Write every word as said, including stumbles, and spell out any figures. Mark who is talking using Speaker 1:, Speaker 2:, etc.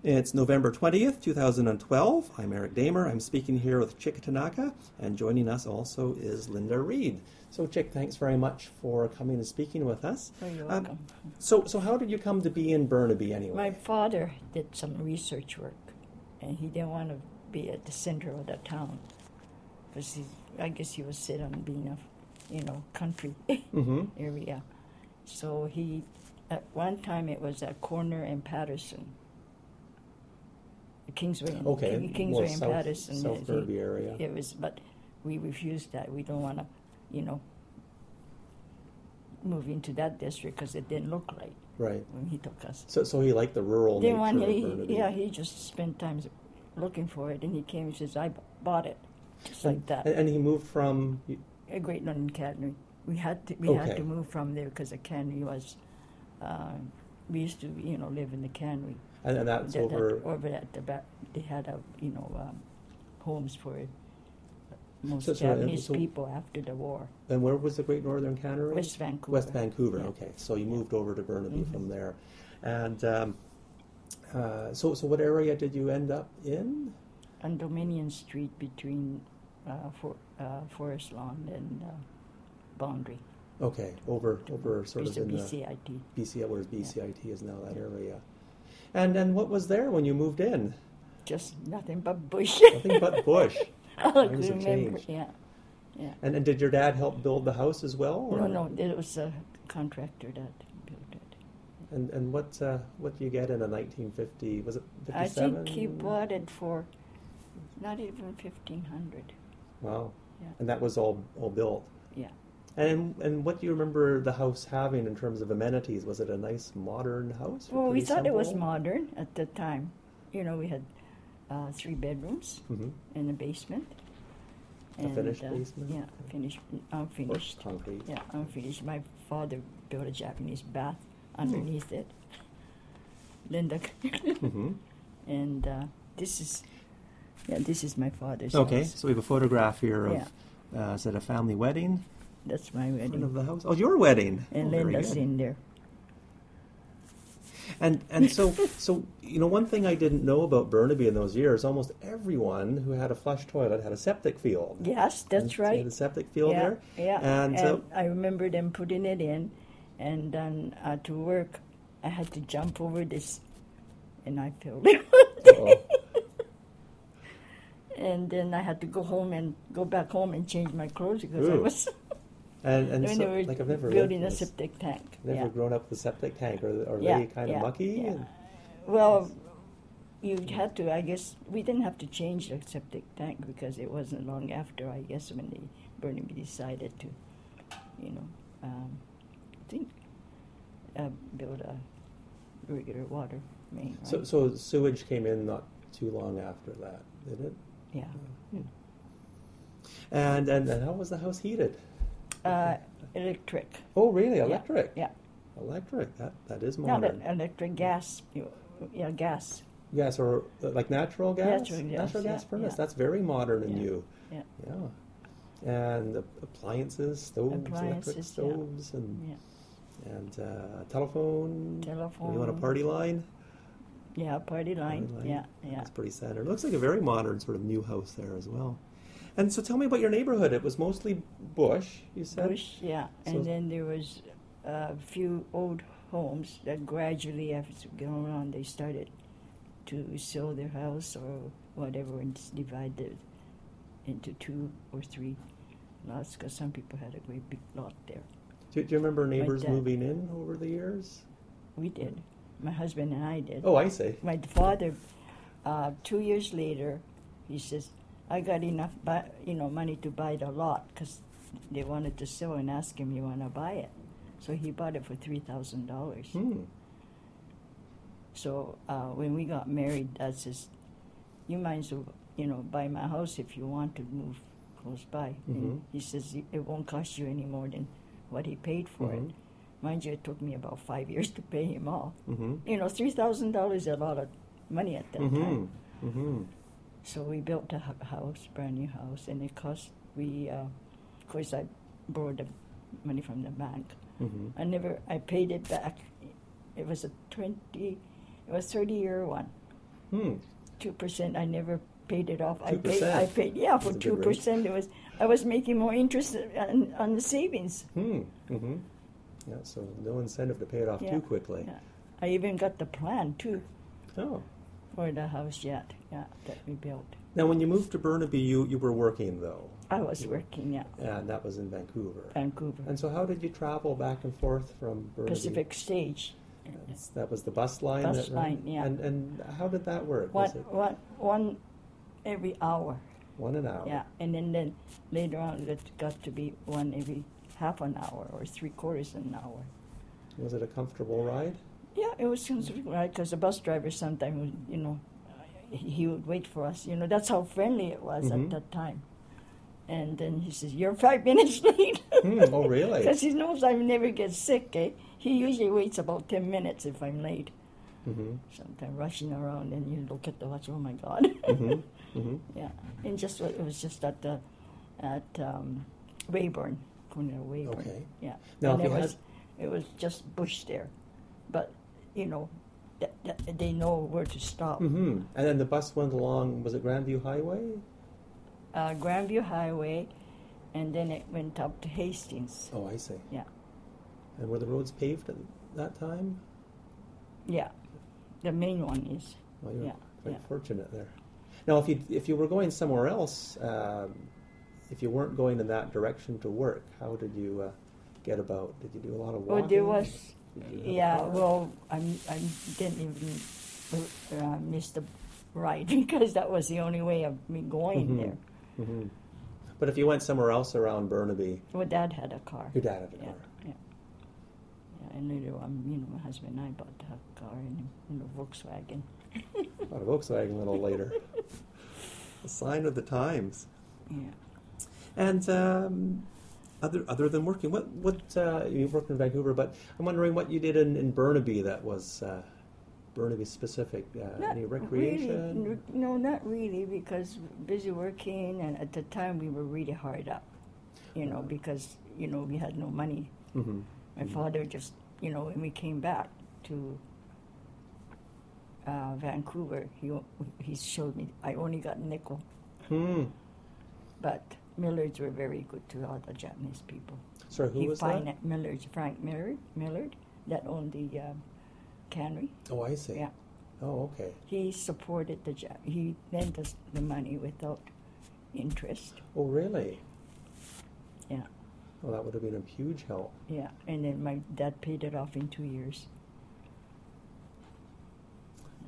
Speaker 1: It's November twentieth, two thousand twelve. I'm Eric Damer. I'm speaking here with Chick Tanaka, and joining us also is Linda Reed. So, Chick, thanks very much for coming and speaking with us.
Speaker 2: Oh, you're welcome.
Speaker 1: Um, so, so how did you come to be in Burnaby anyway?
Speaker 2: My father did some research work, and he didn't want to be at the center of the town, because he, I guess he was set on being a, you know, country
Speaker 1: mm-hmm.
Speaker 2: area. So he, at one time, it was at Corner and Patterson. Kingsway and
Speaker 1: okay.
Speaker 2: King, Kingsway
Speaker 1: well,
Speaker 2: and
Speaker 1: South,
Speaker 2: Patterson.
Speaker 1: South
Speaker 2: it,
Speaker 1: Burnaby area.
Speaker 2: It was, but we refused that. We don't want to, you know, move into that district because it didn't look right.
Speaker 1: Right.
Speaker 2: When he took us.
Speaker 1: So, so he liked the rural
Speaker 2: Then
Speaker 1: nature
Speaker 2: one,
Speaker 1: of
Speaker 2: he,
Speaker 1: Burnaby.
Speaker 2: yeah, he just spent time looking for it, and he came and says, "I b- bought it," just
Speaker 1: and,
Speaker 2: like that.
Speaker 1: And, and he moved from
Speaker 2: a Great London Cannery. We had to, we
Speaker 1: okay.
Speaker 2: had to move from there because the cannery was. Uh, we used to, you know, live in the cannery.
Speaker 1: And, and that's
Speaker 2: that,
Speaker 1: over...
Speaker 2: That, over at the back, they had, a, you know, um, homes for most
Speaker 1: so, so,
Speaker 2: Japanese
Speaker 1: so,
Speaker 2: people after the war.
Speaker 1: And where was the Great Northern Cannery?
Speaker 2: West Vancouver.
Speaker 1: West Vancouver,
Speaker 2: yeah.
Speaker 1: okay. So you moved over to Burnaby
Speaker 2: mm-hmm.
Speaker 1: from there. And um, uh, so, so what area did you end up in?
Speaker 2: On Dominion Street between uh, for, uh, Forest Lawn and uh, Boundary.
Speaker 1: Okay, over over sort of in
Speaker 2: B C I T.
Speaker 1: the B C I, whereas B C I T
Speaker 2: yeah.
Speaker 1: is now that
Speaker 2: yeah.
Speaker 1: area. And and what was there when you moved in?
Speaker 2: Just nothing but bush.
Speaker 1: Nothing but bush.
Speaker 2: All I
Speaker 1: Times
Speaker 2: could
Speaker 1: have
Speaker 2: remember,
Speaker 1: changed.
Speaker 2: yeah, yeah.
Speaker 1: And and did your dad help build the house as well? Or?
Speaker 2: No, no, it was a contractor that built it.
Speaker 1: And and what uh, what do you get in a nineteen fifty? Was it fifty-seven?
Speaker 2: I think he bought it for not even fifteen hundred.
Speaker 1: Wow.
Speaker 2: Yeah.
Speaker 1: And that was all all built.
Speaker 2: Yeah.
Speaker 1: And and what do you remember the house having in terms of amenities? Was it a nice modern house?
Speaker 2: Well, we thought
Speaker 1: simple?
Speaker 2: it was modern at the time. You know, we had uh, three bedrooms
Speaker 1: mm-hmm.
Speaker 2: and a basement.
Speaker 1: A
Speaker 2: and,
Speaker 1: finished
Speaker 2: uh,
Speaker 1: basement?
Speaker 2: Yeah, finished, unfinished.
Speaker 1: Or concrete?
Speaker 2: Yeah, unfinished. My father built a Japanese bath underneath mm. it. Linda.
Speaker 1: mm-hmm.
Speaker 2: And uh, this is, yeah, this is my father's
Speaker 1: okay,
Speaker 2: house.
Speaker 1: so we have a photograph here of,
Speaker 2: yeah.
Speaker 1: uh, is it a family wedding?
Speaker 2: That's my wedding.
Speaker 1: In front of the house? Oh, your wedding.
Speaker 2: And
Speaker 1: oh,
Speaker 2: Linda's in there.
Speaker 1: And and so so you know, one thing I didn't know about Burnaby in those years, almost everyone who had a flush toilet had a septic field.
Speaker 2: Yes, that's
Speaker 1: and,
Speaker 2: right.
Speaker 1: So the septic field
Speaker 2: yeah,
Speaker 1: there.
Speaker 2: Yeah.
Speaker 1: And,
Speaker 2: and
Speaker 1: uh,
Speaker 2: I remember them putting it in, and then uh, to work, I had to jump over this, and I filled it. And then I had to go home and go back home and change my clothes because
Speaker 1: Ooh.
Speaker 2: I was.
Speaker 1: And, and
Speaker 2: when
Speaker 1: so,
Speaker 2: they were
Speaker 1: like I've never
Speaker 2: building a
Speaker 1: this.
Speaker 2: septic tank.
Speaker 1: Never
Speaker 2: yeah.
Speaker 1: grown up with a septic tank. Are, are
Speaker 2: yeah,
Speaker 1: they kind
Speaker 2: yeah,
Speaker 1: of mucky?
Speaker 2: Yeah.
Speaker 1: And
Speaker 2: well, you had to, I guess, we didn't have to change the septic tank because it wasn't long after, I guess, when they, Burnaby decided to, you know, um, I think, uh, build a regular water main. Right?
Speaker 1: So, so sewage came in not too long after that, did it?
Speaker 2: Yeah.
Speaker 1: yeah. And, and and how was the house heated?
Speaker 2: Uh, electric.
Speaker 1: Oh, really? Electric?
Speaker 2: Yeah.
Speaker 1: Electric. That that is
Speaker 2: Not
Speaker 1: modern.
Speaker 2: electric, gas. Yeah, gas.
Speaker 1: Gas or uh, like natural gas?
Speaker 2: Natural gas,
Speaker 1: Natural gas
Speaker 2: yeah,
Speaker 1: furnace.
Speaker 2: yeah.
Speaker 1: That's very modern in
Speaker 2: Yeah.
Speaker 1: you.
Speaker 2: Yeah.
Speaker 1: Yeah. And uh, appliances, stoves, electric
Speaker 2: Appliances,
Speaker 1: stoves,
Speaker 2: yeah.
Speaker 1: and
Speaker 2: Yeah.
Speaker 1: and uh, telephone.
Speaker 2: Telephone.
Speaker 1: You want a party line?
Speaker 2: Yeah, party line.
Speaker 1: Party line.
Speaker 2: Yeah, yeah.
Speaker 1: That's pretty standard. It looks like a very modern sort of new house there as well. And so tell me about your neighborhood. It was mostly bush, you said?
Speaker 2: Bush, yeah.
Speaker 1: So
Speaker 2: And then there was a few old homes that gradually, as it go around, they started to sell their house or whatever and just divided into two or three lots because some people had a great big lot there.
Speaker 1: Do, do you remember neighbors
Speaker 2: dad.
Speaker 1: moving in over the years?
Speaker 2: We did. My husband and I did.
Speaker 1: Oh, I see.
Speaker 2: My father, uh, two years later, he says, I got enough, buy, you know, money to buy the lot because they wanted to sell and ask him, you want to buy it? So he bought it for three thousand dollars.
Speaker 1: Hmm.
Speaker 2: So uh, when we got married, Dad says, you might as well, you know, buy my house if you want to move close by.
Speaker 1: Mm-hmm.
Speaker 2: And he says, it won't cost you any more than what he paid for
Speaker 1: mm-hmm.
Speaker 2: it. Mind you, it took me about five years to pay him off.
Speaker 1: Mm-hmm.
Speaker 2: You know, three thousand dollars is a lot of money at that
Speaker 1: mm-hmm.
Speaker 2: time.
Speaker 1: Mm-hmm.
Speaker 2: So we built a hu- house, brand new house, and it cost, we, uh, of course, I borrowed the money from the bank.
Speaker 1: Mm-hmm.
Speaker 2: I never, I paid it back. It was a twenty, it was thirty year one.
Speaker 1: Hmm.
Speaker 2: Two percent. I never paid it off. I
Speaker 1: two
Speaker 2: paid.
Speaker 1: percent.
Speaker 2: I paid. Yeah, for
Speaker 1: That's a
Speaker 2: two
Speaker 1: good rate.
Speaker 2: percent. It was. I was making more interest on, on the savings.
Speaker 1: Hmm. Mm-hmm. Yeah. So no incentive to pay it off
Speaker 2: Yeah.
Speaker 1: too quickly.
Speaker 2: Yeah. I even got the plan too
Speaker 1: Oh.
Speaker 2: for the house yet. Yeah, that we built.
Speaker 1: Now, when you moved to Burnaby, you, you were working though,
Speaker 2: I was working. Yeah,
Speaker 1: and that was in Vancouver.
Speaker 2: Vancouver,
Speaker 1: And so, how did you travel back and forth from Burnaby?
Speaker 2: Pacific Stage.
Speaker 1: That's- That was the bus line.
Speaker 2: Bus
Speaker 1: that ran?
Speaker 2: line, yeah.
Speaker 1: And and how did that work?
Speaker 2: One,
Speaker 1: Was it
Speaker 2: one, one every hour.
Speaker 1: one an hour?
Speaker 2: Yeah, and then, then later on it got to be one every half an hour or three quarters an hour.
Speaker 1: Was it a comfortable ride?
Speaker 2: Yeah, it was right because the bus driver sometimes would, you know, he he would wait for us. You know, that's how friendly it was
Speaker 1: Mhm.
Speaker 2: at that time. And then he says, "You're five minutes late."
Speaker 1: Hmm, oh, really?
Speaker 2: Because he knows I never get sick. Eh? He usually waits about ten minutes if I'm late.
Speaker 1: Mm-hmm.
Speaker 2: Sometimes rushing around, and you look at the watch. Oh my God!
Speaker 1: Mm-hmm. Mm-hmm.
Speaker 2: Yeah, and just it was just at the at um, Weyburn, corner of Weyburn.
Speaker 1: Okay.
Speaker 2: Yeah.
Speaker 1: Now,
Speaker 2: and
Speaker 1: if
Speaker 2: it
Speaker 1: you had-
Speaker 2: was it was just bush there, but you know, th- th- they know where to stop.
Speaker 1: Mm-hmm. And then the bus went along. Was it Grandview Highway?
Speaker 2: Uh, Grandview Highway, and then it went up to Hastings.
Speaker 1: Oh, I see.
Speaker 2: Yeah.
Speaker 1: And were the roads paved at that time?
Speaker 2: Yeah, the main one is.
Speaker 1: Well, you're
Speaker 2: Yeah,
Speaker 1: quite
Speaker 2: yeah.
Speaker 1: fortunate there. Now, if you if you were going somewhere else, um, if you weren't going in that direction to work, how did you uh, get about? Did you do a lot of walking?
Speaker 2: Well, there was,
Speaker 1: Did you have a
Speaker 2: yeah.
Speaker 1: car?
Speaker 2: Well, I I didn't even uh, miss the ride because that was the only way of me going
Speaker 1: Mhm.
Speaker 2: there.
Speaker 1: Mhm. But if you went somewhere else around Burnaby,
Speaker 2: Well, Dad had a car.
Speaker 1: your dad had a
Speaker 2: Yeah,
Speaker 1: car.
Speaker 2: yeah. Yeah, and later on, you know, my husband and I bought a car in, in a Volkswagen.
Speaker 1: Bought a Volkswagen a little later. A sign of the times.
Speaker 2: Yeah.
Speaker 1: And um, other other than working, what what uh, you worked in Vancouver, but I'm wondering what you did in, in Burnaby that was uh, Burnaby specific. Uh,
Speaker 2: Not
Speaker 1: any recreation?
Speaker 2: Really, no, not really, because busy working, and at the time we were really hard up, you know, because you know we had no money.
Speaker 1: Mm-hmm.
Speaker 2: My father just, you know, when we came back to uh, Vancouver, he he showed me. I only got nickel,
Speaker 1: Hmm.
Speaker 2: but Millards were very good to all the Japanese people.
Speaker 1: Sorry, who
Speaker 2: he
Speaker 1: was
Speaker 2: finan-
Speaker 1: that?
Speaker 2: Millards, Frank Millard, Millard, that owned the um, cannery.
Speaker 1: Oh, I see.
Speaker 2: Yeah.
Speaker 1: Oh, okay.
Speaker 2: He supported the Jap. He lent us the money without interest.
Speaker 1: Oh, really?
Speaker 2: Yeah,
Speaker 1: Well, that would have been a huge help.
Speaker 2: yeah. And then my dad paid it off in two years.